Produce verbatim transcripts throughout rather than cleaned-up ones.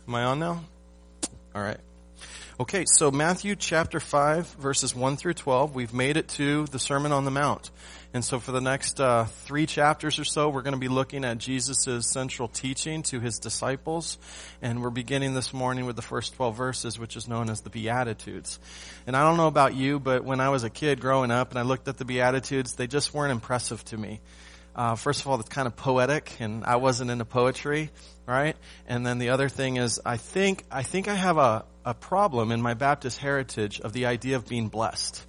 Am I on now? All right. Okay, so Matthew chapter five, verses one through twelve, we've made it to the Sermon on the Mount. And so for the next uh, three chapters or so, we're going to be looking at Jesus' central teaching to his disciples. And we're beginning this morning with the first twelve verses, which is known as the Beatitudes. And I don't know about you, but when I was a kid growing up and I looked at the Beatitudes, they just weren't impressive to me. Uh, first of all, it's kind of poetic, and I wasn't into poetry, right? And then the other thing is, I think, I think I have a, a problem in my Baptist heritage of the idea of being blessed.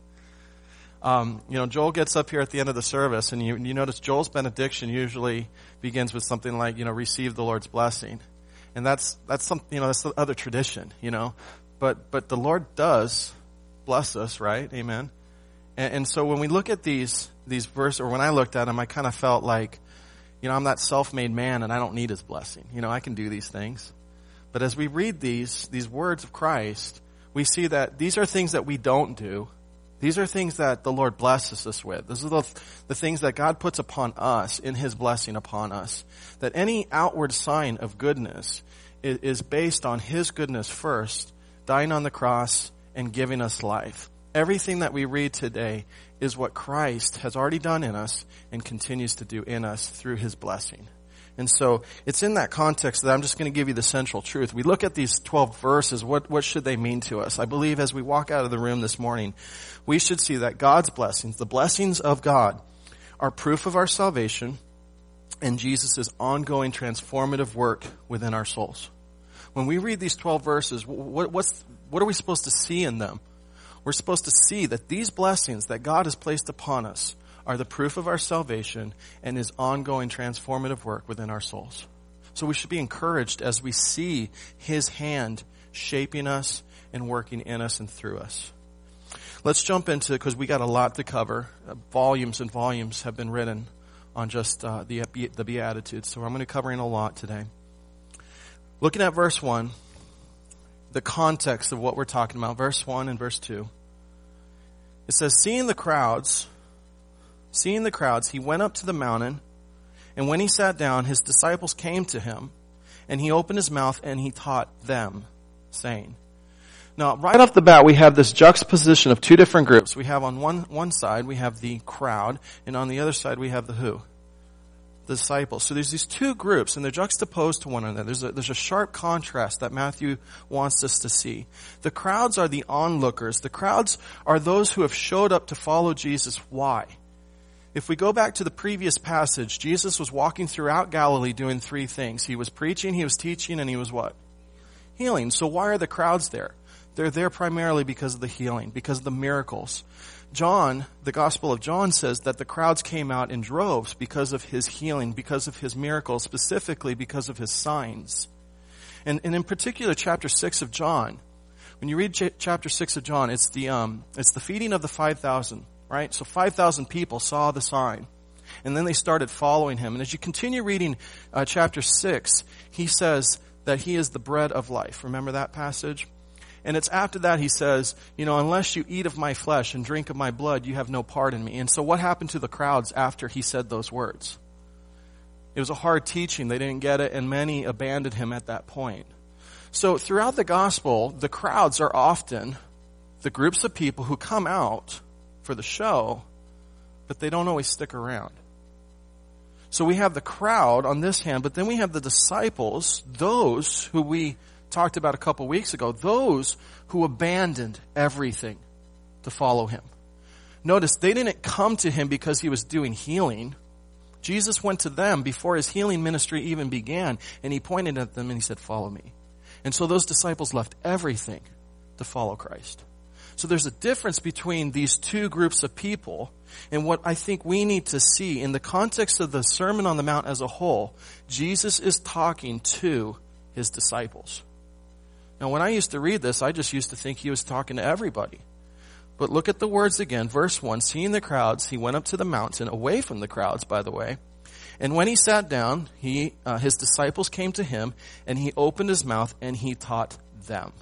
Um, you know, Joel gets up here at the end of the service, and you, you notice Joel's benediction usually begins with something like, you know, receive the Lord's blessing. And that's, that's some, you know, that's the other tradition, you know. But, but the Lord does bless us, right? Amen. And, and so when we look at these, these verses, or when I looked at them, I kind of felt like, you know, I'm that self-made man and I don't need his blessing. You know, I can do these things. But as we read these, these words of Christ, we see that these are things that we don't do. These are things that the Lord blesses us with. These are the, the things that God puts upon us in his blessing upon us. That any outward sign of goodness is, is based on his goodness first, dying on the cross and giving us life. Everything that we read today is what Christ has already done in us and continues to do in us through his blessing. And so it's in that context that I'm just going to give you the central truth. We look at these twelve verses. What, what should they mean to us? I believe as we walk out of the room this morning, we should see that God's blessings, the blessings of God, are proof of our salvation and Jesus' ongoing transformative work within our souls. When we read these twelve verses, what, what's, what are we supposed to see in them? We're supposed to see that these blessings that God has placed upon us are the proof of our salvation and his ongoing transformative work within our souls. So we should be encouraged as we see his hand shaping us and working in us and through us. Let's jump into, because we got a lot to cover. Uh, volumes and volumes have been written on just uh, the, the Beatitudes. So I'm going to be covering a lot today. Looking at verse one, the context of what we're talking about, verse one and verse two. It says, seeing the crowds, seeing the crowds, he went up to the mountain, and when he sat down, his disciples came to him, and he opened his mouth and he taught them, saying. Now, right off the bat, we have this juxtaposition of two different groups. We have on one, one side, we have the crowd, and on the other side, we have the who? The disciples. So there's these two groups, and they're juxtaposed to one another. There's a, there's a sharp contrast that Matthew wants us to see. The crowds are the onlookers. The crowds are those who have showed up to follow Jesus. Why? If we go back to the previous passage, Jesus was walking throughout Galilee doing three things. He was preaching, he was teaching, and he was what? Healing. So why are the crowds there? They're there primarily because of the healing, because of the miracles. John, the Gospel of John says that the crowds came out in droves because of his healing, because of his miracles, specifically because of his signs. And, and in particular, chapter six of John, when you read ch- chapter six of John, it's the, um, it's the feeding of the five thousand, right? So five thousand people saw the sign, and then they started following him. And as you continue reading uh, chapter six, he says that he is the bread of life. Remember that passage? And it's after that he says, you know, unless you eat of my flesh and drink of my blood, you have no part in me. And so what happened to the crowds after he said those words? It was a hard teaching. They didn't get it, and many abandoned him at that point. So throughout the gospel, the crowds are often the groups of people who come out for the show, but they don't always stick around. So we have the crowd on this hand, but then we have the disciples, those who we talked about a couple weeks ago, those who abandoned everything to follow him. Notice, they didn't come to him because he was doing healing. Jesus went to them before his healing ministry even began, and he pointed at them and he said, follow me. And so those disciples left everything to follow Christ. So there's a difference between these two groups of people, and what I think we need to see in the context of the Sermon on the Mount as a whole, Jesus is talking to his disciples. Now, when I used to read this, I just used to think he was talking to everybody. But look at the words again. Verse one, seeing the crowds, he went up to the mountain, away from the crowds, by the way. And when he sat down, he, uh, his disciples came to him, and he opened his mouth, and he taught them.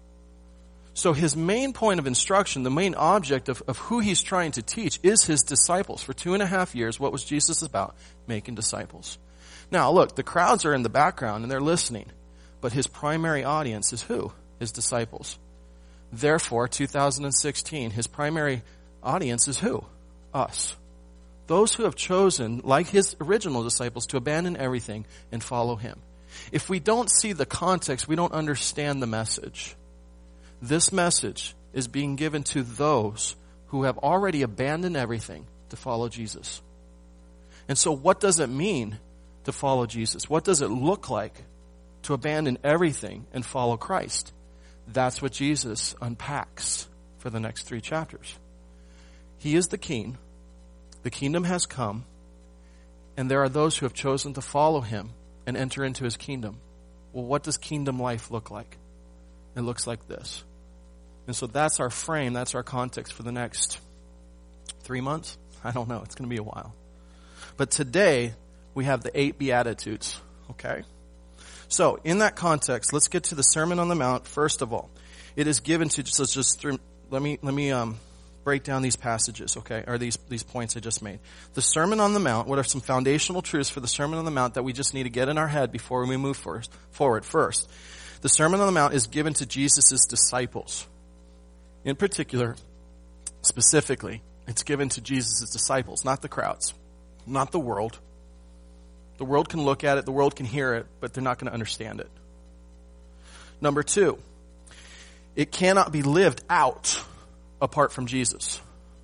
So his main point of instruction, the main object of, of who he's trying to teach, is his disciples. For two and a half years, what was Jesus about? Making disciples. Now, look, the crowds are in the background, and they're listening. But his primary audience is who? His disciples. Therefore, two thousand sixteen, his primary audience is who? Us. Those who have chosen, like his original disciples, to abandon everything and follow him. If we don't see the context, we don't understand the message. This message is being given to those who have already abandoned everything to follow Jesus. And so what does it mean to follow Jesus? What does it look like to abandon everything and follow Christ? That's what Jesus unpacks for the next three chapters. He is the king. The kingdom has come. And there are those who have chosen to follow him and enter into his kingdom. Well, what does kingdom life look like? It looks like this. And so that's our frame. That's our context for the next three months. I don't know. It's going to be a while. But today, we have the eight Beatitudes. Okay? So, in that context, let's get to the Sermon on the Mount. First of all, it is given to, so just through, let me, let me, um, break down these passages, okay, or these, these points I just made. The Sermon on the Mount, what are some foundational truths for the Sermon on the Mount that we just need to get in our head before we move first, forward first? The Sermon on the Mount is given to Jesus' disciples. In particular, specifically, it's given to Jesus' disciples, not the crowds, not the world. The world can look at it, the world can hear it, but they're not going to understand it. Number two, it cannot be lived out apart from Jesus.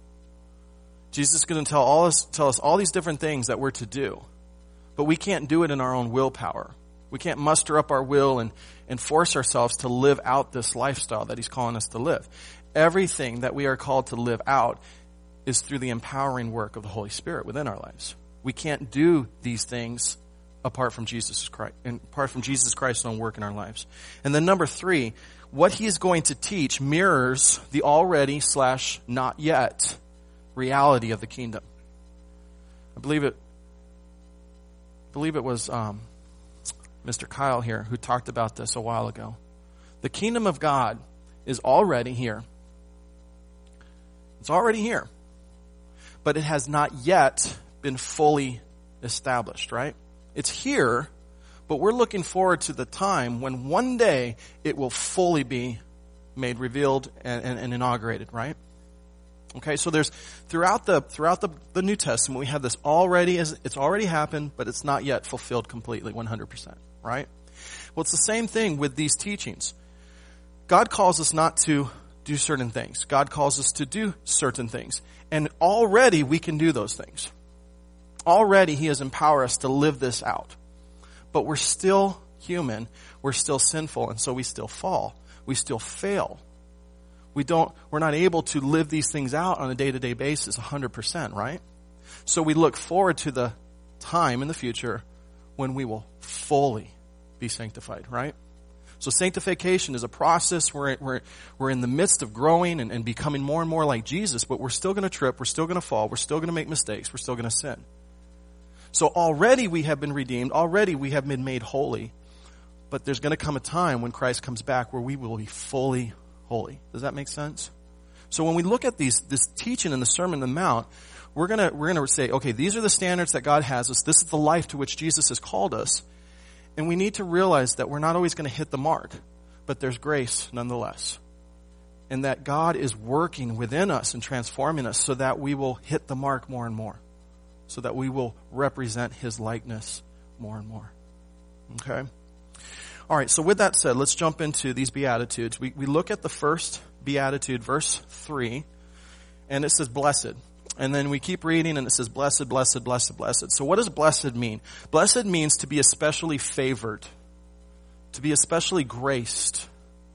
Jesus is going to tell all us, tell us all these different things that we're to do, but we can't do it in our own willpower. We can't muster up our will and, and force ourselves to live out this lifestyle that he's calling us to live. Everything that we are called to live out is through the empowering work of the Holy Spirit within our lives. We can't do these things apart from Jesus Christ, and apart from Jesus Christ's own work in our lives. And then number three, what he is going to teach mirrors the already slash not yet reality of the kingdom. I believe it. I believe it was um, Mister Kyle here who talked about this a while ago. The kingdom of God is already here. It's already here, but it has not yet been fully established, right? It's here, but we're looking forward to the time when one day it will fully be made revealed and, and, and inaugurated, right? Okay, so there's throughout the throughout the, the New Testament we have this already as it's already happened, but it's not yet fulfilled completely, one hundred percent, right? Well, it's the same thing with these teachings. God calls us not to do certain things. God calls us to do certain things, and already we can do those things. Already he has empowered us to live this out. But we're still human. We're still sinful. And so we still fall. We still fail. We don't, we're not able to live these things out on a day-to-day basis one hundred percent, right? So we look forward to the time in the future when we will fully be sanctified, right? So sanctification is a process where we're, we're in the midst of growing and, and becoming more and more like Jesus, but we're still going to trip. We're still going to fall. We're still going to make mistakes. We're still going to sin. So already we have been redeemed. Already we have been made holy. But there's going to come a time when Christ comes back where we will be fully holy. Does that make sense? So when we look at these, this teaching in the Sermon on the Mount, we're going to, we're going to say, okay, these are the standards that God has us. This is the life to which Jesus has called us. And we need to realize that we're not always going to hit the mark, but there's grace nonetheless. And that God is working within us and transforming us so that we will hit the mark more and more. So that we will represent his likeness more and more. Okay? All right, so with that said, let's jump into these Beatitudes. We, we look at the first Beatitude, verse three, and it says, blessed. And then we keep reading, and it says, blessed, blessed, blessed, blessed. So what does blessed mean? Blessed means to be especially favored, to be especially graced.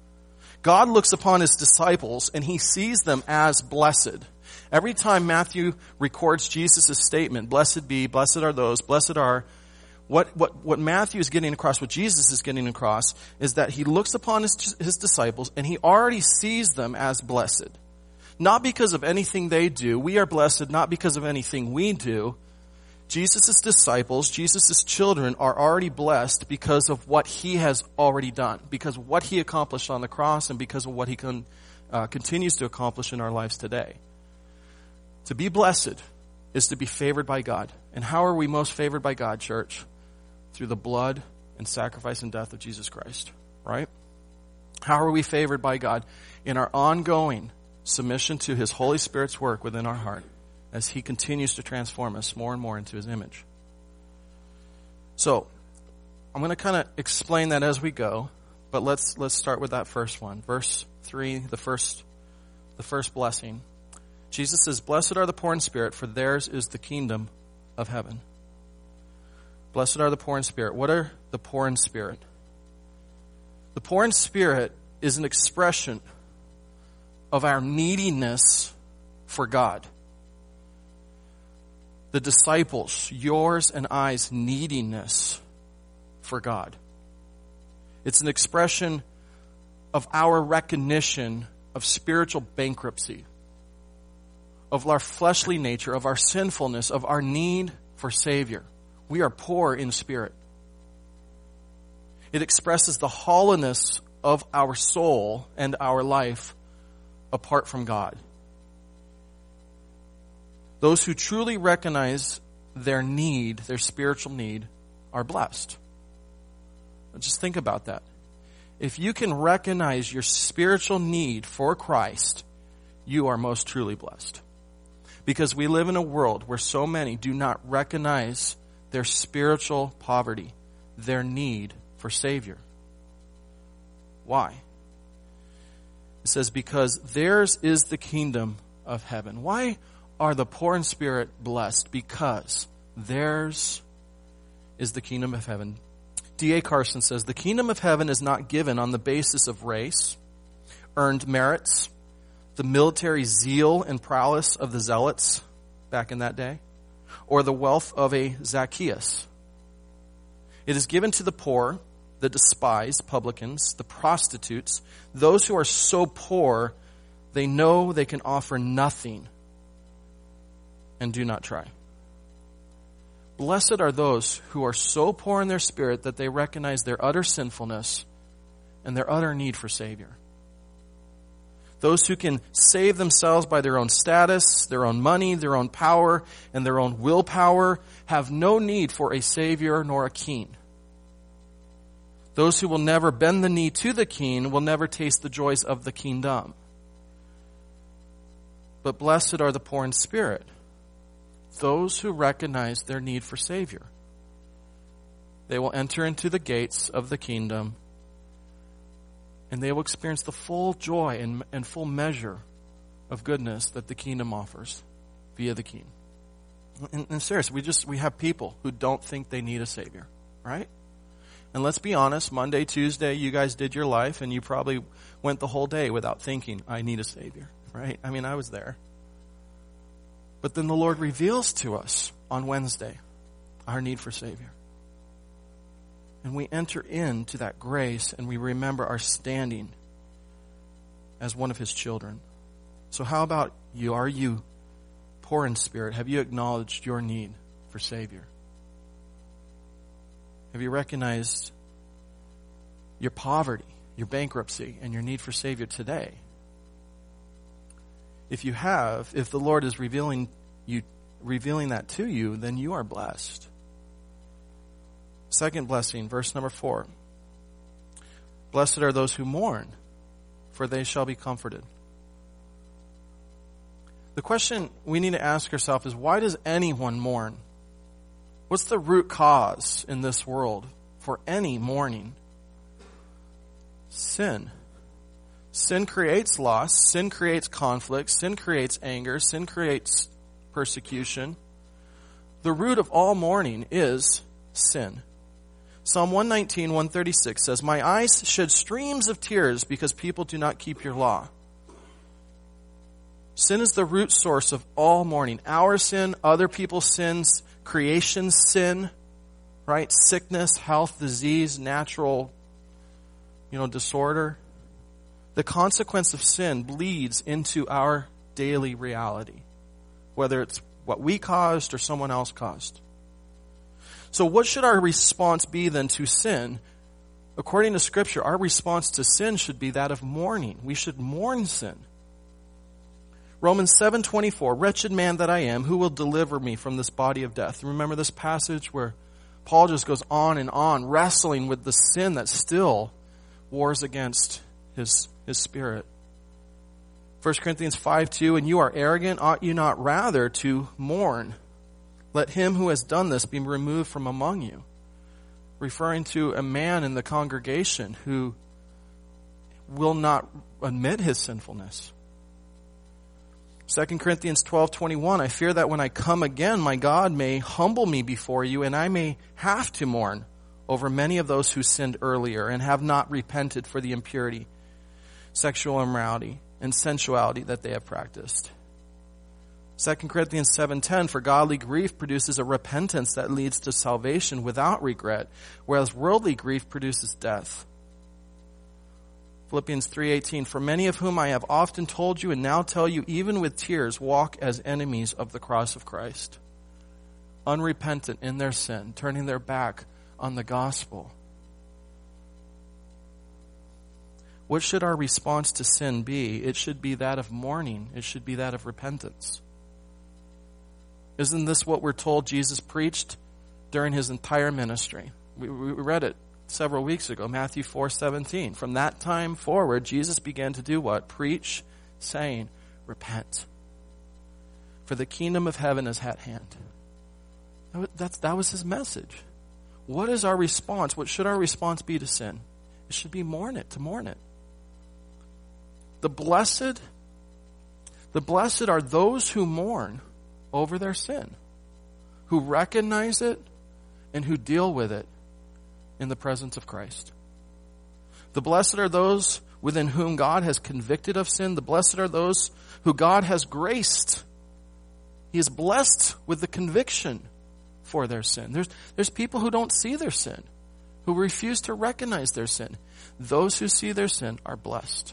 God looks upon his disciples, and he sees them as blessed. Every time Matthew records Jesus' statement, blessed be, blessed are those, blessed are, what, what, what Matthew is getting across, what Jesus is getting across, is that he looks upon his, his disciples and he already sees them as blessed. Not because of anything they do. We are blessed not because of anything we do. Jesus' disciples, Jesus' children are already blessed because of what he has already done, because of what he accomplished on the cross and because of what he can, uh, continues to accomplish in our lives today. To be blessed is to be favored by God. And how are we most favored by God, church? Through the blood and sacrifice and death of Jesus Christ, right? How are we favored by God? In our ongoing submission to His Holy Spirit's work within our heart as He continues to transform us more and more into His image. So, I'm going to kind of explain that as we go, but let's let's start with that first one. Verse three, the first the first blessing. Jesus says, "Blessed are the poor in spirit, for theirs is the kingdom of heaven." Blessed are the poor in spirit. What are the poor in spirit? The poor in spirit is an expression of our neediness for God. The disciples, yours and I's neediness for God. It's an expression of our recognition of spiritual bankruptcy, of our fleshly nature, of our sinfulness, of our need for Savior. We are poor in spirit. It expresses the hollowness of our soul and our life apart from God. Those who truly recognize their need, their spiritual need, are blessed. Just think about that. If you can recognize your spiritual need for Christ, you are most truly blessed. Because we live in a world where so many do not recognize their spiritual poverty, their need for Savior. Why? It says, because theirs is the kingdom of heaven. Why are the poor in spirit blessed? Because theirs is the kingdom of heaven. D A Carson says, the kingdom of heaven is not given on the basis of race, earned merits, the military zeal and prowess of the zealots back in that day, or the wealth of a Zacchaeus. It is given to the poor, the despised, publicans, the prostitutes, those who are so poor they know they can offer nothing and do not try. Blessed are those who are so poor in their spirit that they recognize their utter sinfulness and their utter need for Savior. Those who can save themselves by their own status, their own money, their own power, and their own willpower have no need for a Savior nor a king. Those who will never bend the knee to the king will never taste the joys of the kingdom. But blessed are the poor in spirit, those who recognize their need for Savior. They will enter into the gates of the kingdom, and they will experience the full joy and, and full measure of goodness that the kingdom offers via the King. And, and seriously, we just we have people who don't think they need a Savior, right? And let's be honest, Monday, Tuesday, you guys did your life, and you probably went the whole day without thinking, I need a Savior, right? I mean, I was there. But then the Lord reveals to us on Wednesday our need for Savior. And we enter into that grace and we remember our standing as one of His children. So how about you? Are you poor in spirit? Have you acknowledged your need for Savior? Have you recognized your poverty, your bankruptcy, and your need for Savior today? If you have, if the Lord is revealing you, revealing that to you, then you are blessed. Second blessing, verse number four. Blessed are those who mourn, for they shall be comforted. The question we need to ask ourselves is, why does anyone mourn? What's the root cause in this world for any mourning? Sin. Sin creates loss. Sin creates conflict. Sin creates anger. Sin creates persecution. The root of all mourning is sin. Psalm one nineteen, one thirty-six says, my eyes shed streams of tears because people do not keep your law. Sin is the root source of all mourning. Our sin, other people's sins, creation's sin, right? Sickness, health, disease, natural, you know, disorder. The consequence of sin bleeds into our daily reality, whether it's what we caused or someone else caused. So what should our response be then to sin? According to Scripture, our response to sin should be that of mourning. We should mourn sin. Romans seven twenty-four, wretched man that I am, who will deliver me from this body of death? Remember this passage where Paul just goes on and on, wrestling with the sin that still wars against his, his spirit. First Corinthians five two, and you are arrogant, ought you not rather to mourn? Let him who has done this be removed from among you. Referring to a man in the congregation who will not admit his sinfulness. Second Corinthians twelve twenty-one, I fear that when I come again, my God may humble me before you, and I may have to mourn over many of those who sinned earlier and have not repented for the impurity, sexual immorality, and sensuality that they have practiced. Second Corinthians seven ten, for godly grief produces a repentance that leads to salvation without regret, whereas worldly grief produces death. Philippians three eighteen, for many of whom I have often told you and now tell you, even with tears, walk as enemies of the cross of Christ. Unrepentant in their sin, turning their back on the gospel. What should our response to sin be? It should be that of mourning. It should be that of repentance. Isn't this what we're told Jesus preached during his entire ministry? We, we read it several weeks ago, Matthew four seventeen. From that time forward, Jesus began to do what? Preach, saying, repent. For the kingdom of heaven is at hand. That was, that's, that was his message. What is our response? What should our response be to sin? It should be mourn it, to mourn it. The blessed, the blessed are those who mourn over their sin, who recognize it and who deal with it in the presence of Christ. The blessed are those within whom God has convicted of sin. The blessed are those who God has graced. He is blessed with the conviction for their sin. There's, there's people who don't see their sin, who refuse to recognize their sin. Those who see their sin are blessed.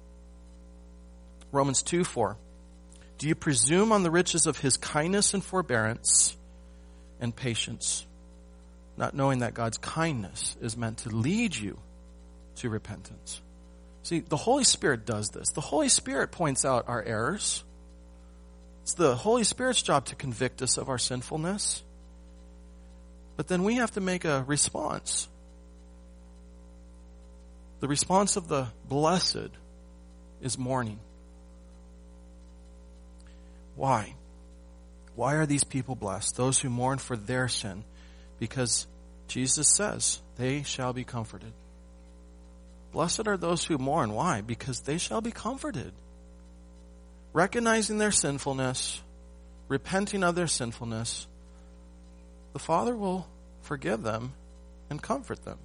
Romans two four. Do you presume on the riches of his kindness and forbearance and patience, not knowing that God's kindness is meant to lead you to repentance? See, the Holy Spirit does this. The Holy Spirit points out our errors. It's the Holy Spirit's job to convict us of our sinfulness. But then we have to make a response. The response of the blessed is mourning. Why? Why are these people blessed? Those who mourn for their sin. Because Jesus says, they shall be comforted. Blessed are those who mourn. Why? Because they shall be comforted. Recognizing their sinfulness, repenting of their sinfulness, the Father will forgive them and comfort them.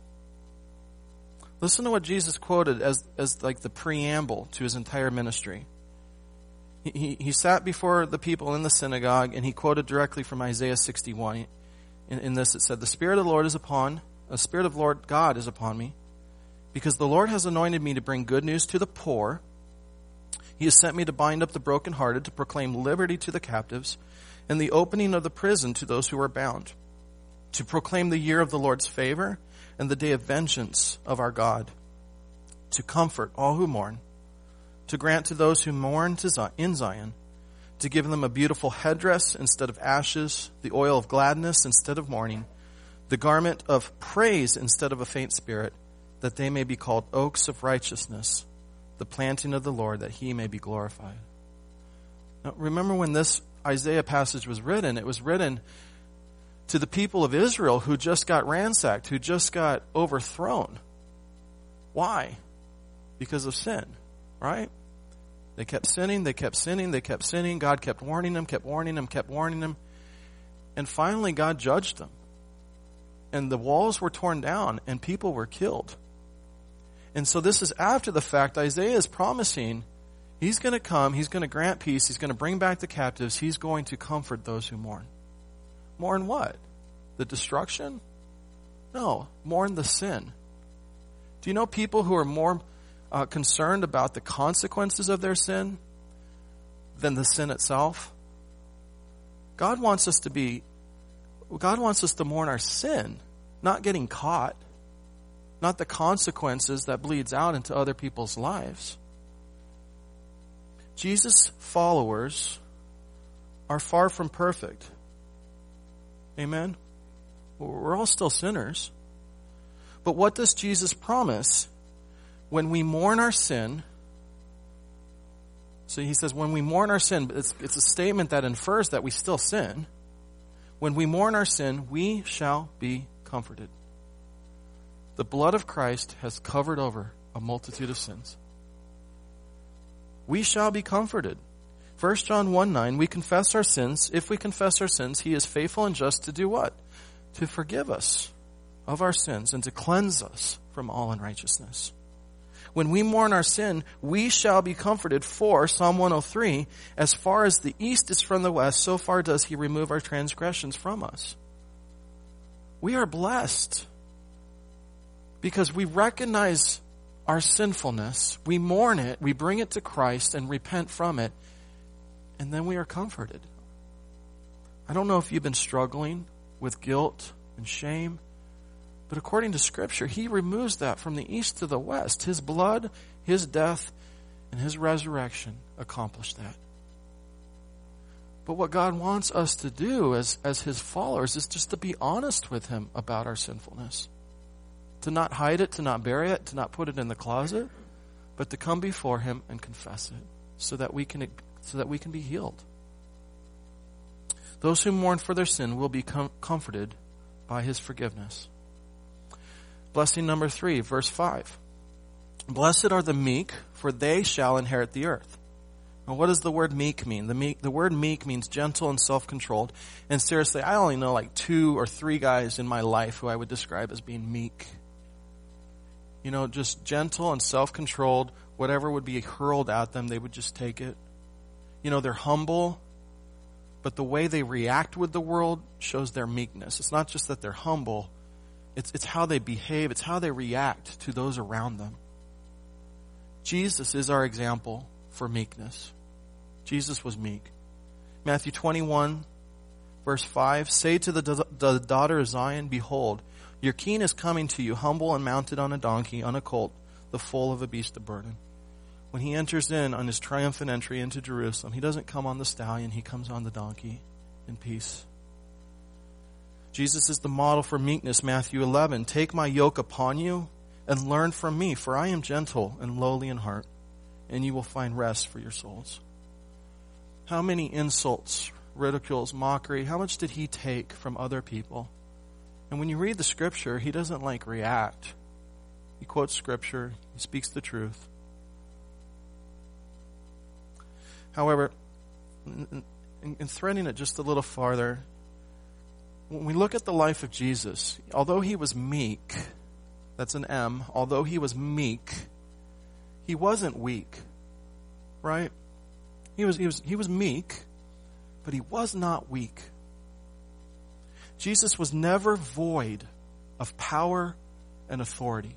Listen to what Jesus quoted as, as like the preamble to his entire ministry. He, he, he sat before the people in the synagogue and he quoted directly from Isaiah sixty-one. In, in this it said, the Spirit of the Lord is upon, the Spirit of Lord God is upon me, because the Lord has anointed me to bring good news to the poor. He has sent me to bind up the brokenhearted, to proclaim liberty to the captives, and the opening of the prison to those who are bound, to proclaim the year of the Lord's favor and the day of vengeance of our God, to comfort all who mourn, to grant to those who mourn to in Zion, to give them a beautiful headdress instead of ashes, the oil of gladness instead of mourning, the garment of praise instead of a faint spirit, that they may be called oaks of righteousness, the planting of the Lord, that he may be glorified. Now, remember when this Isaiah passage was written, it was written to the people of Israel who just got ransacked, who just got overthrown. Why? Because of sin, right? They kept sinning, they kept sinning, they kept sinning. God kept warning them, kept warning them, kept warning them. And finally God judged them. And the walls were torn down and people were killed. And so this is after the fact. Isaiah is promising he's going to come, he's going to grant peace, he's going to bring back the captives, he's going to comfort those who mourn. Mourn what? The destruction? No, mourn the sin. Do you know people who are more uh, concerned about the consequences of their sin than the sin itself? God wants us to be, God wants us to mourn our sin, not getting caught, not the consequences that bleeds out into other people's lives. Jesus' followers are far from perfect. Amen? We're all still sinners. But what does Jesus promise? When we mourn our sin, so he says when we mourn our sin, it's, it's a statement that infers that we still sin. When we mourn our sin, we shall be comforted. The blood of Christ has covered over a multitude of sins. We shall be comforted. First John one nine, we confess our sins. If we confess our sins, he is faithful and just to do what? To forgive us of our sins and to cleanse us from all unrighteousness. When we mourn our sin, we shall be comforted. For, Psalm one oh three, as far as the east is from the west, so far does he remove our transgressions from us. We are blessed because we recognize our sinfulness, we mourn it, we bring it to Christ and repent from it, and then we are comforted. I don't know if you've been struggling with guilt and shame, but according to Scripture, he removes that from the east to the west. His blood, his death, and his resurrection accomplished that. But what God wants us to do as, as his followers is just to be honest with him about our sinfulness. To not hide it, to not bury it, to not put it in the closet, but to come before him and confess it so that we can, so that we can be healed. Those who mourn for their sin will be com- comforted by his forgiveness. Blessing number three, verse five. Blessed are the meek, for they shall inherit the earth. Now, what does the word meek mean? The meek, the word meek means gentle and self-controlled. And seriously, I only know like two or three guys in my life who I would describe as being meek. You know, just gentle and self-controlled. Whatever would be hurled at them, they would just take it. You know, they're humble, but the way they react with the world shows their meekness. It's not just that they're humble. It's, it's how they behave. It's how they react to those around them. Jesus is our example for meekness. Jesus was meek. Matthew twenty-one, verse five, say to the, the daughter of Zion, behold, your king is coming to you, humble and mounted on a donkey, on a colt, the foal of a beast of burden. When he enters in on his triumphant entry into Jerusalem, he doesn't come on the stallion, he comes on the donkey in peace. Jesus is the model for meekness. Matthew eleven, take my yoke upon you and learn from me, for I am gentle and lowly in heart, and you will find rest for your souls. How many insults, ridicules, mockery, how much did he take from other people? And when you read the Scripture, he doesn't like react. He quotes Scripture, he speaks the truth. However, in, in, in threading it just a little farther, when we look at the life of Jesus, although he was meek, that's an M, although he was meek, he wasn't weak, right? He was, he was, he was meek, but he was not weak. Jesus was never void of power and authority.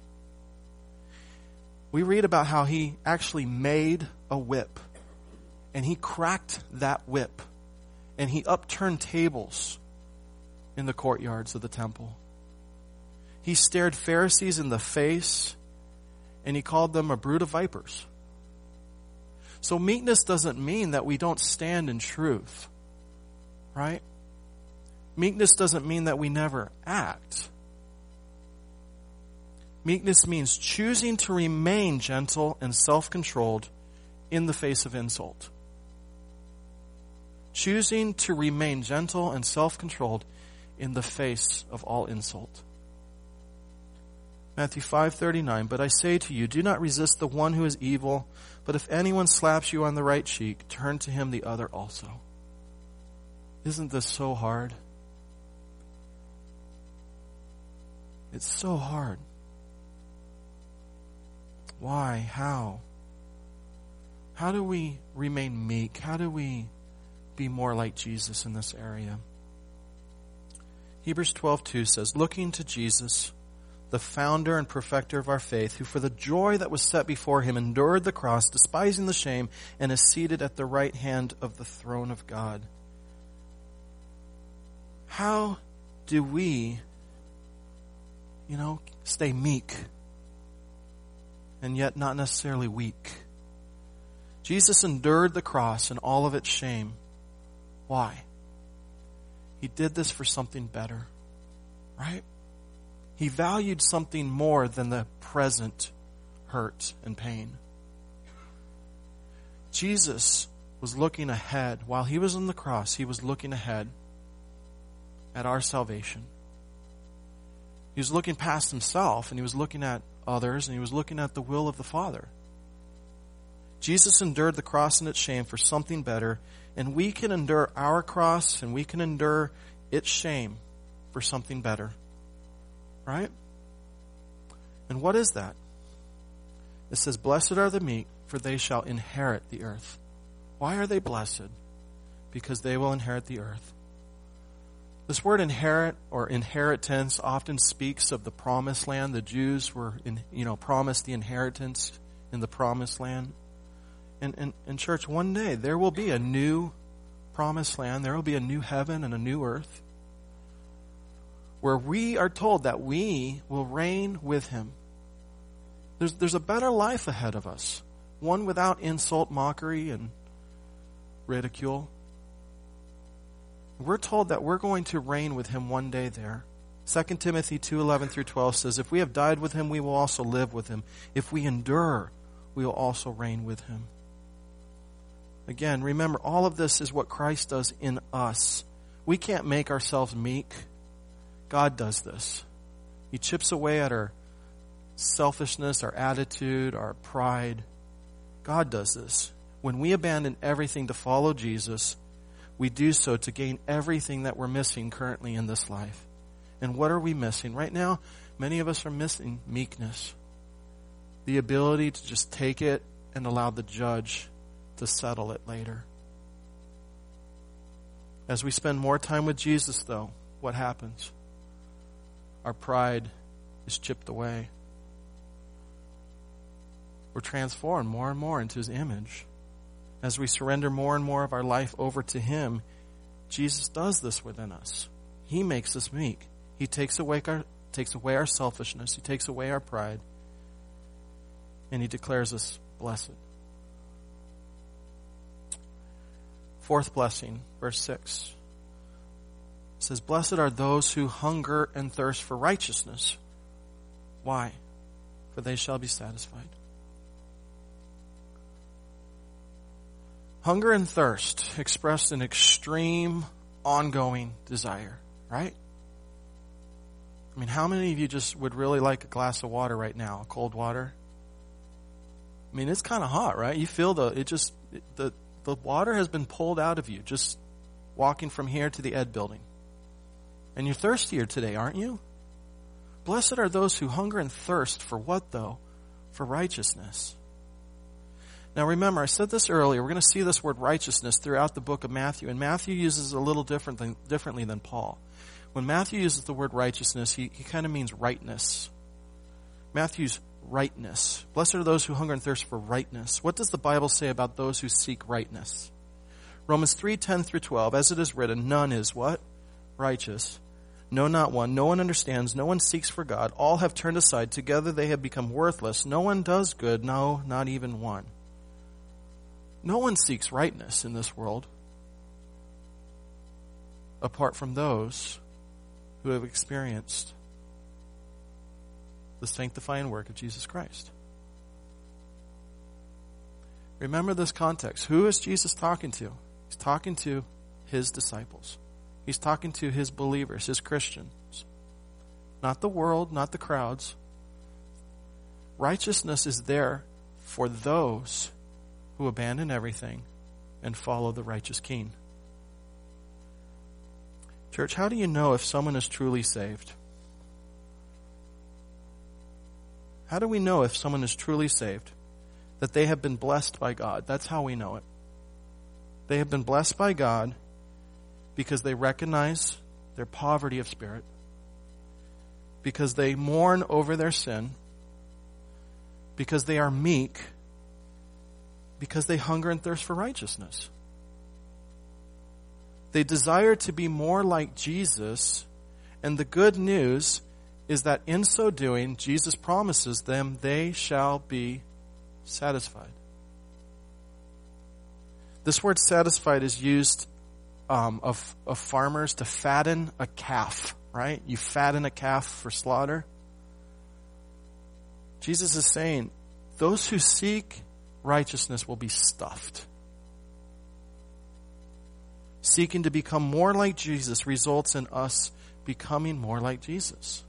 We read about how he actually made a whip, and he cracked that whip, and he upturned tables in the courtyards of the temple. He stared Pharisees in the face, and he called them a brood of vipers. So meekness doesn't mean that we don't stand in truth, right? Meekness doesn't mean that we never act. Meekness means choosing to remain gentle and self-controlled in the face of insult. Choosing to remain gentle and self-controlled in the face of all insult. Matthew five thirty-nine, but I say to you, do not resist the one who is evil, but if anyone slaps you on the right cheek, turn to him the other also. Isn't this so hard? It's so hard. Why? How? How do we remain meek? How do we be more like Jesus in this area? Hebrews twelve two says, looking to Jesus, the founder and perfecter of our faith, who for the joy that was set before him endured the cross, despising the shame, and is seated at the right hand of the throne of God. How do we, you know, stay meek and yet not necessarily weak? Jesus endured the cross and all of its shame. Why? He did this for something better, right? He valued something more than the present hurt and pain. Jesus was looking ahead. While he was on the cross, he was looking ahead at our salvation. He was looking past himself, and he was looking at others, and he was looking at the will of the Father. Jesus endured the cross and its shame for something better, and we can endure our cross and we can endure its shame for something better. Right? And what is that? It says, "Blessed are the meek, for they shall inherit the earth." Why are they blessed? Because they will inherit the earth. This word inherit or inheritance often speaks of the promised land. The Jews were, in, you know, promised the inheritance in the promised land. And, and, and church, one day there will be a new promised land. There will be a new heaven and a new earth where we are told that we will reign with him. There's, there's a better life ahead of us. One without insult, mockery, and ridicule. We're told that we're going to reign with him one day there. Second Timothy two eleven through twelve says, "If we have died with him, we will also live with him. If we endure, we will also reign with him." Again, remember, all of this is what Christ does in us. We can't make ourselves meek. God does this. He chips away at our selfishness, our attitude, our pride. God does this. When we abandon everything to follow Jesus, we do so to gain everything that we're missing currently in this life. And what are we missing? Right now, many of us are missing meekness. The ability to just take it and allow the judge to settle it later. As we spend more time with Jesus, though, what happens? Our pride is chipped away. We're transformed more and more into his image. As we surrender more and more of our life over to him, Jesus does this within us. He makes us meek. He takes away our, takes away our selfishness. He takes away our pride. And he declares us blessed. Fourth blessing, verse six. It says, "Blessed are those who hunger and thirst for righteousness." Why? For they shall be satisfied. Hunger and thirst expressed an extreme, ongoing desire, right? I mean, how many of you just would really like a glass of water right now, cold water? I mean, it's kind of hot, right? You feel the, it just, it, the, the water has been pulled out of you just walking from here to the Ed building. And you're thirstier today, aren't you? Blessed are those who hunger and thirst for what, though? For righteousness. Now remember, I said this earlier, we're going to see this word righteousness throughout the book of Matthew, and Matthew uses it a little different than, differently than Paul. When Matthew uses the word righteousness, he, he kind of means rightness. Matthew's rightness. Blessed are those who hunger and thirst for rightness. What does the Bible say about those who seek rightness? Romans three ten through twelve, as it is written, none is what? Righteous. No, not one. No one understands. No one seeks for God. All have turned aside. Together they have become worthless. No one does good. No, not even one. No one seeks rightness in this world apart from those who have experienced the sanctifying work of Jesus Christ. Remember this context. Who is Jesus talking to? He's talking to his disciples. He's talking to his believers, his Christians. Not the world, not the crowds. Righteousness is there for those who abandon everything and follow the righteous King. Church, how do you know if someone is truly saved? How do we know if someone is truly saved? That they have been blessed by God. That's how we know it. They have been blessed by God because they recognize their poverty of spirit, because they mourn over their sin, because they are meek, because they hunger and thirst for righteousness. They desire to be more like Jesus, and the good news is that in so doing, Jesus promises them they shall be satisfied. This word satisfied is used um, of, of farmers to fatten a calf, right? You fatten a calf for slaughter. Jesus is saying, those who seek righteousness will be stuffed. Seeking to become more like Jesus results in us becoming more like Jesus.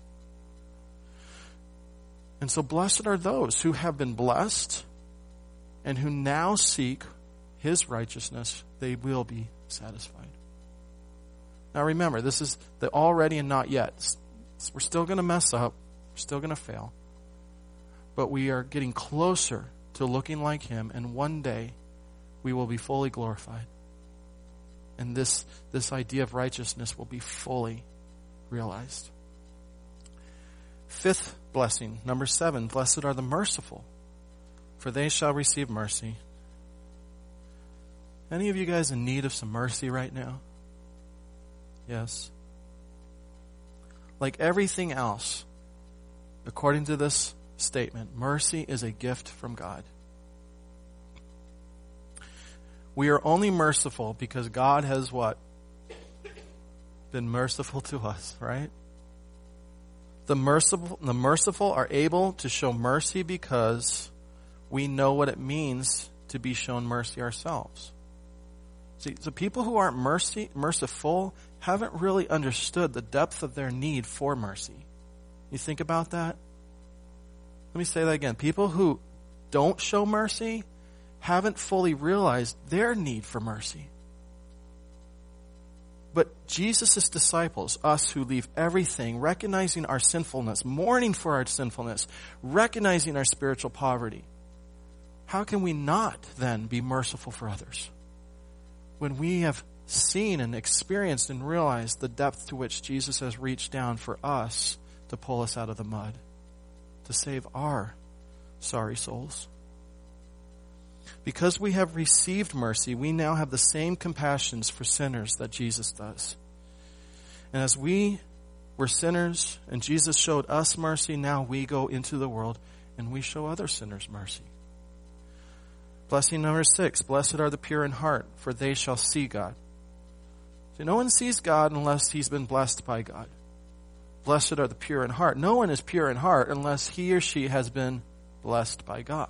And so blessed are those who have been blessed and who now seek his righteousness. They will be satisfied. Now remember, this is the already and not yet. We're still going to mess up. We're still going to fail. But we are getting closer to looking like him, and one day we will be fully glorified. And this, this idea of righteousness will be fully realized. Fifth blessing, number seven, blessed are the merciful, for they shall receive mercy. Any of you guys in need of some mercy right now? Yes. Like everything else, according to this statement, mercy is a gift from God. We are only merciful because God has what? Been merciful to us, right? The merciful, the merciful are able to show mercy because we know what it means to be shown mercy ourselves. See, the people who aren't mercy, merciful haven't really understood the depth of their need for mercy. You think about that? Let me say that again. People who don't show mercy haven't fully realized their need for mercy. But Jesus' disciples, us who leave everything, recognizing our sinfulness, mourning for our sinfulness, recognizing our spiritual poverty, how can we not then be merciful for others? When we have seen and experienced and realized the depth to which Jesus has reached down for us to pull us out of the mud, to save our sorry souls. Because we have received mercy, we now have the same compassions for sinners that Jesus does. And as we were sinners and Jesus showed us mercy, now we go into the world and we show other sinners mercy. Blessing number six, blessed are the pure in heart, for they shall see God. See, no one sees God unless he's been blessed by God. Blessed are the pure in heart. No one is pure in heart unless he or she has been blessed by God.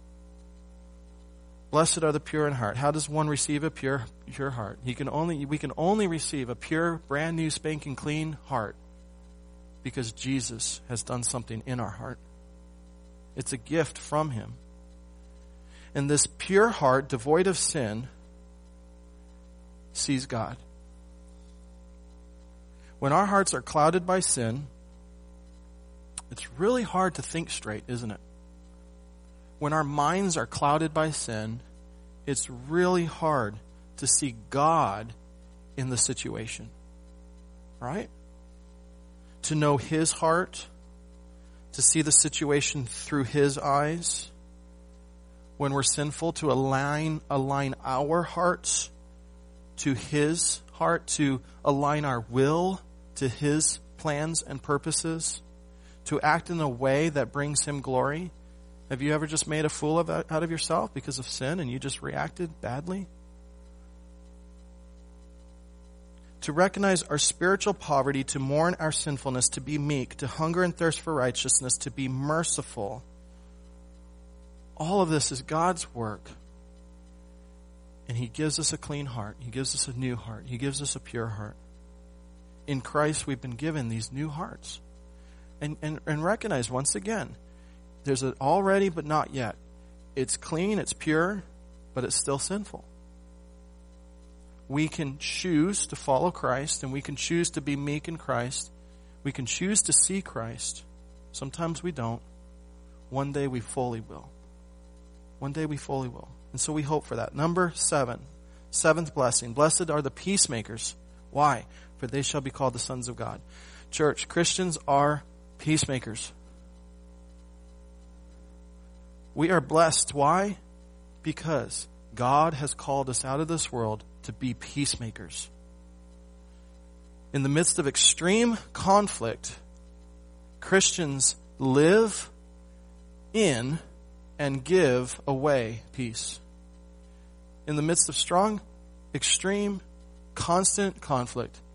Blessed are the pure in heart. How does one receive a pure, pure heart? He can only, we can only receive a pure, brand new, spanking clean heart because Jesus has done something in our heart. It's a gift from him. And this pure heart, devoid of sin, sees God. When our hearts are clouded by sin, it's really hard to think straight, isn't it? When our minds are clouded by sin, it's really hard to see God in the situation. Right? To know his heart, to see the situation through his eyes. When we're sinful, to align, align our hearts to his heart, to align our will to his plans and purposes, to act in a way that brings him glory. Have you ever just made a fool of, out of yourself because of sin and you just reacted badly? To recognize our spiritual poverty, to mourn our sinfulness, to be meek, to hunger and thirst for righteousness, to be merciful. All of this is God's work. And he gives us a clean heart. He gives us a new heart. He gives us a pure heart. In Christ, we've been given these new hearts. And, and, and recognize once again, there's an already but not yet. It's clean, it's pure, but it's still sinful. We can choose to follow Christ, and we can choose to be meek in Christ. We can choose to see Christ. Sometimes we don't. One day we fully will. One day we fully will. And so we hope for that. Number seven, seventh blessing. Blessed are the peacemakers. Why? For they shall be called the sons of God. Church, Christians are peacemakers. We are blessed. Why? Because God has called us out of this world to be peacemakers. In the midst of extreme conflict, Christians live in and give away peace. In the midst of strong, extreme, constant conflict,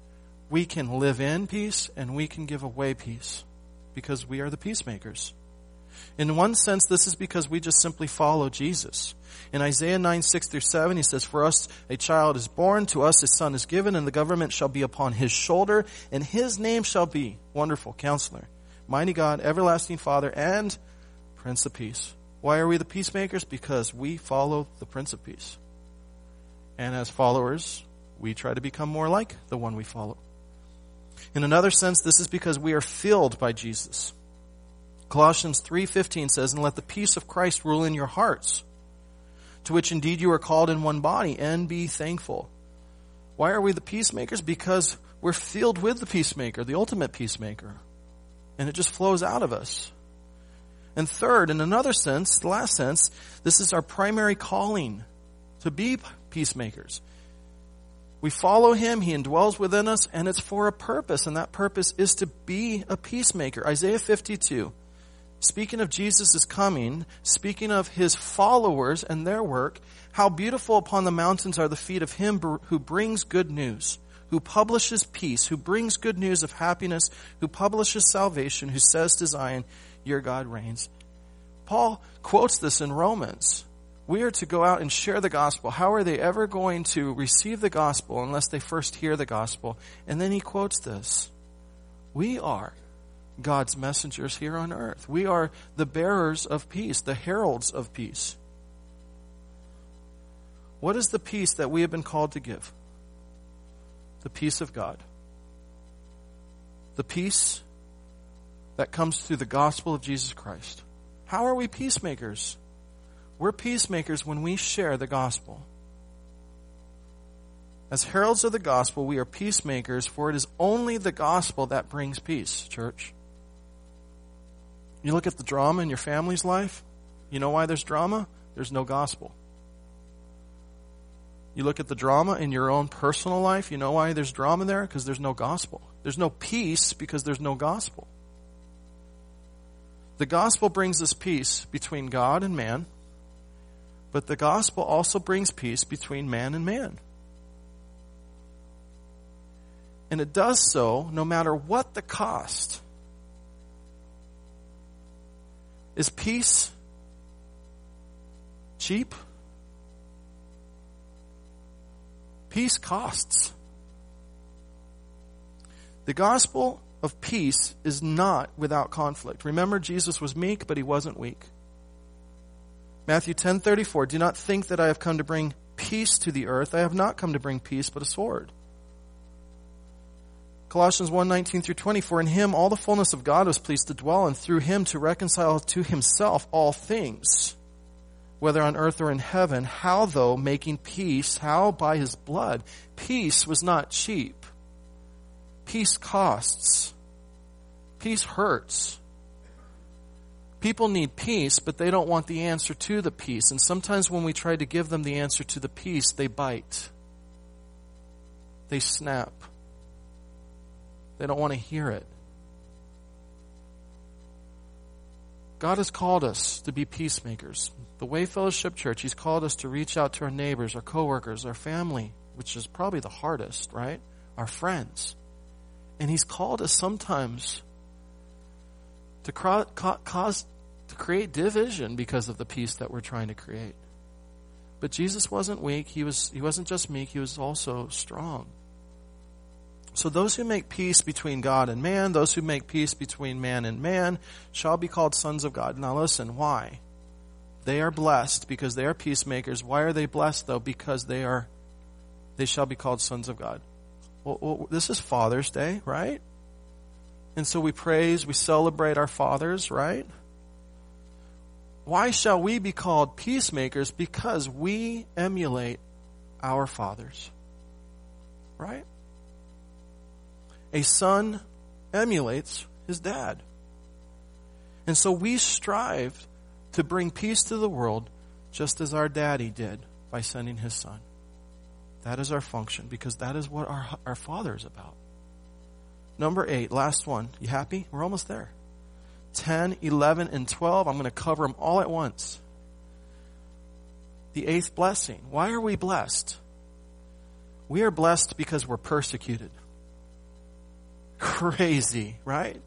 We can live in peace and we can give away peace because we are the peacemakers. In one sense, this is because we just simply follow Jesus. In Isaiah nine, six through seven, he says, "For us a child is born, to us a son is given, and the government shall be upon his shoulder, and his name shall be Wonderful Counselor, Mighty God, Everlasting Father, and Prince of Peace." Why are we the peacemakers? Because we follow the Prince of Peace. And as followers, we try to become more like the one we follow. In another sense, this is because we are filled by Jesus. Colossians three fifteen says, "And let the peace of Christ rule in your hearts, to which indeed you are called in one body, and be thankful." Why are we the peacemakers? Because we're filled with the peacemaker, the ultimate peacemaker. And it just flows out of us. And third, in another sense, the last sense, this is our primary calling, to be peacemakers. We follow him, he indwells within us, and it's for a purpose, and that purpose is to be a peacemaker. Isaiah fifty-two, speaking of Jesus' coming, speaking of his followers and their work, "How beautiful upon the mountains are the feet of him who brings good news, who publishes peace, who brings good news of happiness, who publishes salvation, who says to Zion, your God reigns." Paul quotes this in Romans. We are to go out and share the gospel. How are they ever going to receive the gospel unless they first hear the gospel? And then he quotes this. We are God's messengers here on earth. We are the bearers of peace, the heralds of peace. What is the peace that we have been called to give? The peace of God. The peace that comes through the gospel of Jesus Christ. How are we peacemakers? We're peacemakers when we share the gospel. As heralds of the gospel, we are peacemakers, for it is only the gospel that brings peace, church. You look at the drama in your family's life. You know why there's drama? There's no gospel. You look at the drama in your own personal life. You know why there's drama there? Because there's no gospel. There's no peace because there's no gospel. The gospel brings us peace between God and man, but the gospel also brings peace between man and man. And it does so no matter what the cost. Is peace cheap? Peace costs. The gospel of peace is not without conflict. Remember, Jesus was meek, but he wasn't weak. Matthew ten thirty-four, "Do not think that I have come to bring peace to the earth. I have not come to bring peace, but a sword." Colossians one nineteen through twenty, "For in him all the fullness of God was pleased to dwell, and through him to reconcile to himself all things, whether on earth or in heaven. How though making peace, how by his blood." Peace was not cheap. Peace costs. Peace hurts. People need peace, but they don't want the answer to the peace. And sometimes when we try to give them the answer to the peace, they bite. They snap. They don't want to hear it. God has called us to be peacemakers. The Way Fellowship Church, he's called us to reach out to our neighbors, our coworkers, our family, which is probably the hardest, right? Our friends. And he's called us sometimes to cause, cause, to create division because of the peace that we're trying to create. But Jesus wasn't weak. He was, he wasn't just meek. He was also strong. So those who make peace between God and man, those who make peace between man and man, shall be called sons of God. Now listen, why? They are blessed because they are peacemakers. Why are they blessed though? Because they are, they shall be called sons of God. Well, well, this is Father's Day, right? And so we praise, we celebrate our fathers, right? Why shall we be called peacemakers? Because we emulate our fathers, right? A son emulates his dad. And so we strive to bring peace to the world just as our daddy did by sending his son. That is our function, because that is what our, our Father is about. Number eight, last one. You happy? We're almost there. ten, eleven, and twelve. I'm going to cover them all at once. The eighth blessing. Why are we blessed? We are blessed because we're persecuted. crazy, right?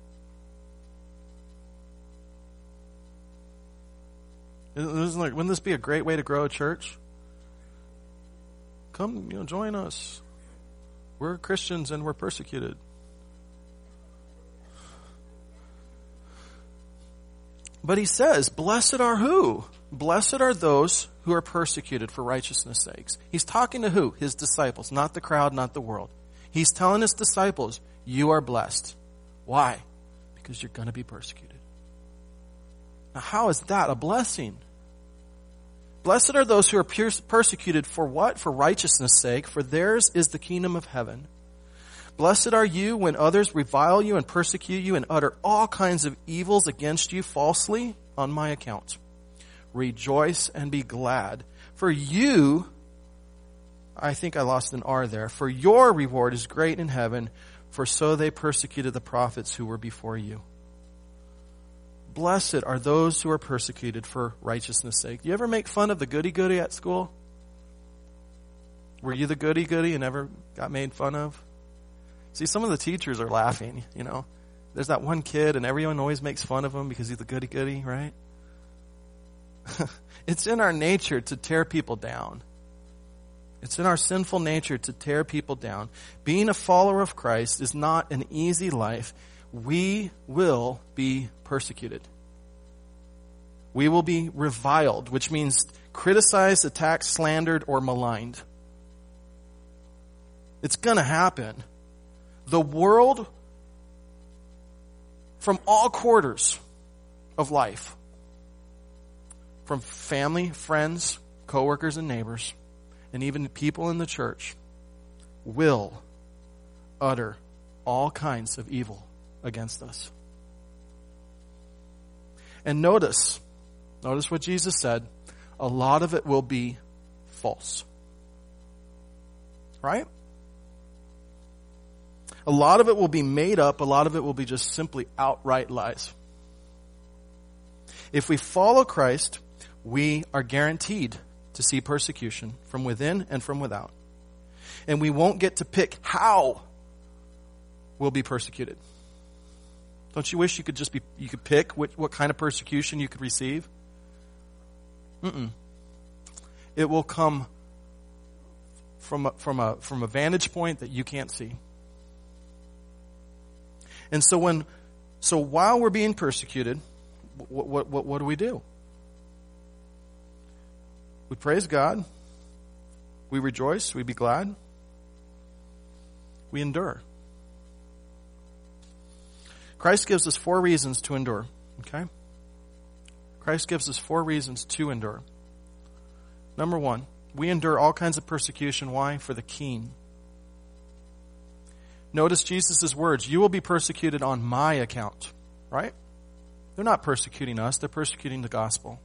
Isn't like, wouldn't this be a great way to grow a church? Come, you know, join us. We're Christians and we're persecuted. But he says, blessed are who? Blessed are those who are persecuted for righteousness' sakes. He's talking to who? His disciples, not the crowd, not the world. He's telling his disciples, you are blessed. Why? Because you're going to be persecuted. Now, how is that a blessing? Blessed are those who are persecuted for what? For righteousness' sake, for theirs is the kingdom of heaven. Blessed are you when others revile you and persecute you and utter all kinds of evils against you falsely on my account. Rejoice and be glad. For you, I think I lost an R there, for your reward is great in heaven, for so they persecuted the prophets who were before you. Blessed are those who are persecuted for righteousness' sake. Do you ever make fun of the goody-goody at school? Were you the goody-goody and never got made fun of? See, some of the teachers are laughing, you know. There's that one kid and everyone always makes fun of him because he's the goody-goody, right? It's in our nature to tear people down. It's in our sinful nature to tear people down. Being a follower of Christ is not an easy life. We will be persecuted. We will be reviled, which means criticized, attacked, slandered, or maligned. It's going to happen. The world, from all quarters of life, from family, friends, coworkers, and neighbors, and even people in the church, will utter all kinds of evil against us. And notice, notice what Jesus said, a lot of it will be false. Right? A lot of it will be made up, a lot of it will be just simply outright lies. If we follow Christ, we are guaranteed to see persecution from within and from without. And we won't get to pick how we'll be persecuted. Don't you wish you could just be, you could pick what, what kind of persecution you could receive? Mm-mm. It will come from a, from a, from a vantage point that you can't see. And so when, so while we're being persecuted, what, what, what, what do we do? We praise God. We rejoice. We be glad. We endure. Christ gives us four reasons to endure. Okay? Christ gives us four reasons to endure. Number one, we endure all kinds of persecution. Why? For the King. Notice Jesus' words, you will be persecuted on my account. Right? They're not persecuting us. They're persecuting the gospel.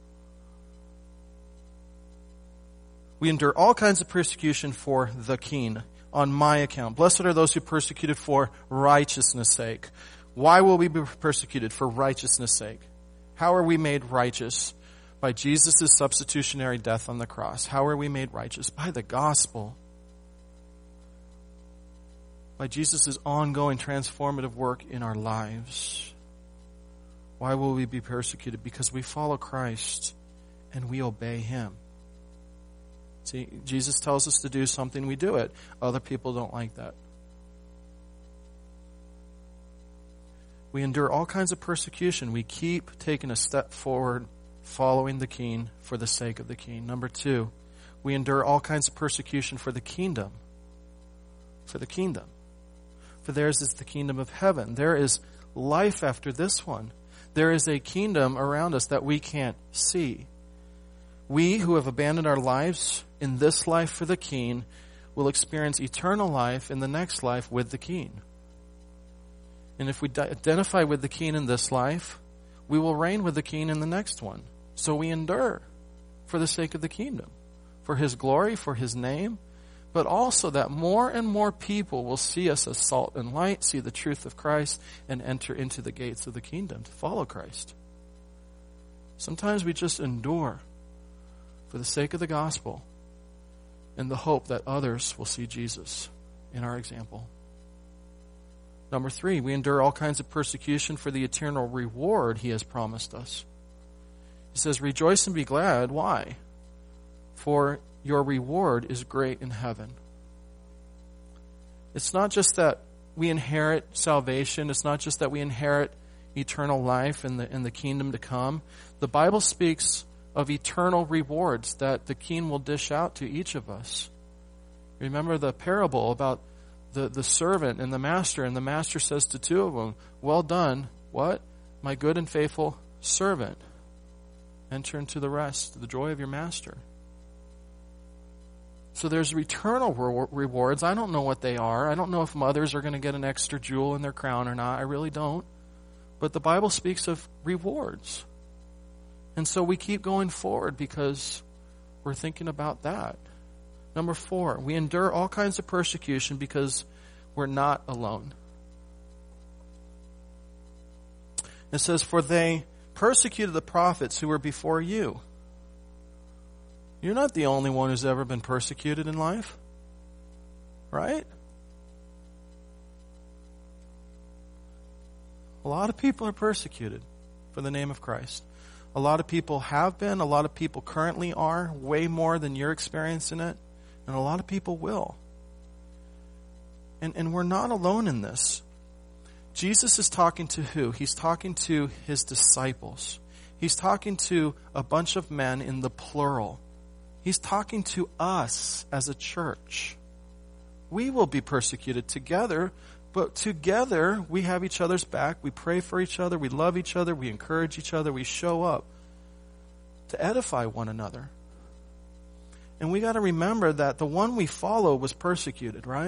We endure all kinds of persecution for the King on my account. Blessed are those who are persecuted for righteousness' sake. Why will we be persecuted? For righteousness' sake. How are we made righteous? By Jesus' substitutionary death on the cross. How are we made righteous? By the gospel. By Jesus' ongoing transformative work in our lives. Why will we be persecuted? Because we follow Christ and we obey Him. See, Jesus tells us to do something, we do it. Other people don't like that. We endure all kinds of persecution. We keep taking a step forward, following the King for the sake of the King. Number two, we endure all kinds of persecution for the kingdom. For the kingdom. For theirs is the kingdom of heaven. There is life after this one. There is a kingdom around us that we can't see. We who have abandoned our lives in this life for the King will experience eternal life in the next life with the King. And if we identify with the King in this life, we will reign with the King in the next one. So we endure for the sake of the kingdom, for His glory, for His name, but also that more and more people will see us as salt and light, see the truth of Christ, and enter into the gates of the kingdom to follow Christ. Sometimes we just endure for the sake of the gospel and the hope that others will see Jesus in our example. Number three, we endure all kinds of persecution for the eternal reward he has promised us. He says, rejoice and be glad. Why? For your reward is great in heaven. It's not just that we inherit salvation. It's not just that we inherit eternal life in the, in the kingdom to come. The Bible speaks of eternal rewards that the King will dish out to each of us. Remember the parable about the, the servant and the master, and the master says to two of them, well done, what? My good and faithful servant. Enter into the rest, the joy of your master. So there's eternal re- rewards. I don't know what they are. I don't know if mothers are going to get an extra jewel in their crown or not. I really don't. But the Bible speaks of rewards. And so we keep going forward because we're thinking about that. Number four, we endure all kinds of persecution because we're not alone. It says, for they persecuted the prophets who were before you. You're not the only one who's ever been persecuted in life, right? A lot of people are persecuted for the name of Christ. A lot of people have been, a lot of people currently are, way more than you're experiencing it, and a lot of people will. And, and we're not alone in this. Jesus is talking to who? He's talking to his disciples. He's talking to a bunch of men in the plural. He's talking to us as a church. We will be persecuted together, but together we have each other's back. We pray for each other. We love each other. We encourage each other. We show up to edify one another. And we got to remember that the one we follow was persecuted, right?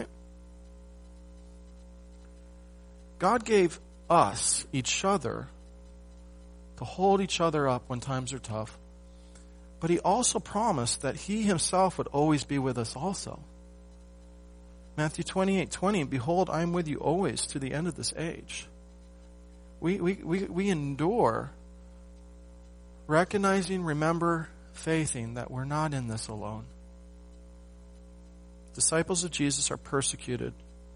God gave us, each other, to hold each other up when times are tough. But he also promised that he himself would always be with us also. Matthew twenty-eight twenty, behold, I am with you always to the end of this age. We, we, we, we endure, recognizing, remember, faithing that we're not in this alone. Disciples of Jesus are persecuted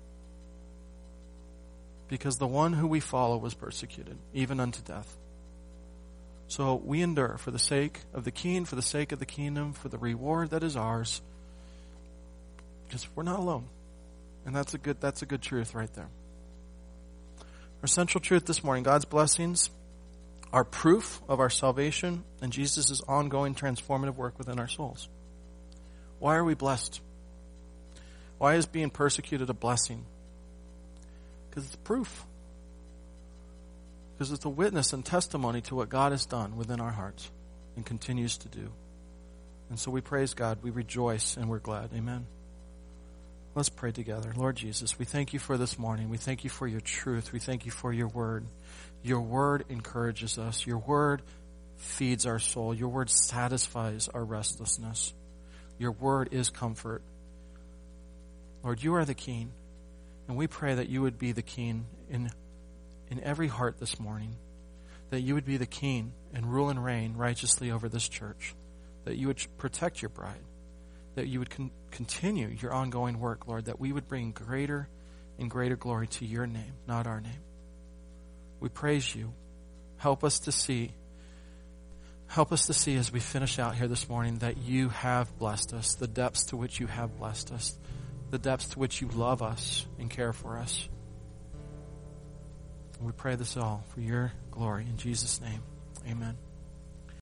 because the one who we follow was persecuted, even unto death. So we endure for the sake of the King, for the sake of the kingdom, for the reward that is ours, because we're not alone. And that's a good, that's a good truth right there. Our central truth this morning, God's blessings are proof of our salvation and Jesus' ongoing transformative work within our souls. Why are we blessed? Why is being persecuted a blessing? Because it's proof. Because it's a witness and testimony to what God has done within our hearts and continues to do. And so we praise God, we rejoice, and we're glad. Amen. Let's pray together. Lord Jesus, we thank you for this morning. We thank you for your truth. We thank you for your word. Your word encourages us. Your word feeds our soul. Your word satisfies our restlessness. Your word is comfort. Lord, you are the King, and we pray that you would be the King in in every heart this morning, that you would be the King and rule and reign righteously over this church, that you would protect your bride, that you would con- continue your ongoing work, Lord, that we would bring greater and greater glory to your name, not our name. We praise you. Help us to see, help us to see as we finish out here this morning that you have blessed us, the depths to which you have blessed us, the depths to which you love us and care for us. We pray this all for your glory. In Jesus' name, amen.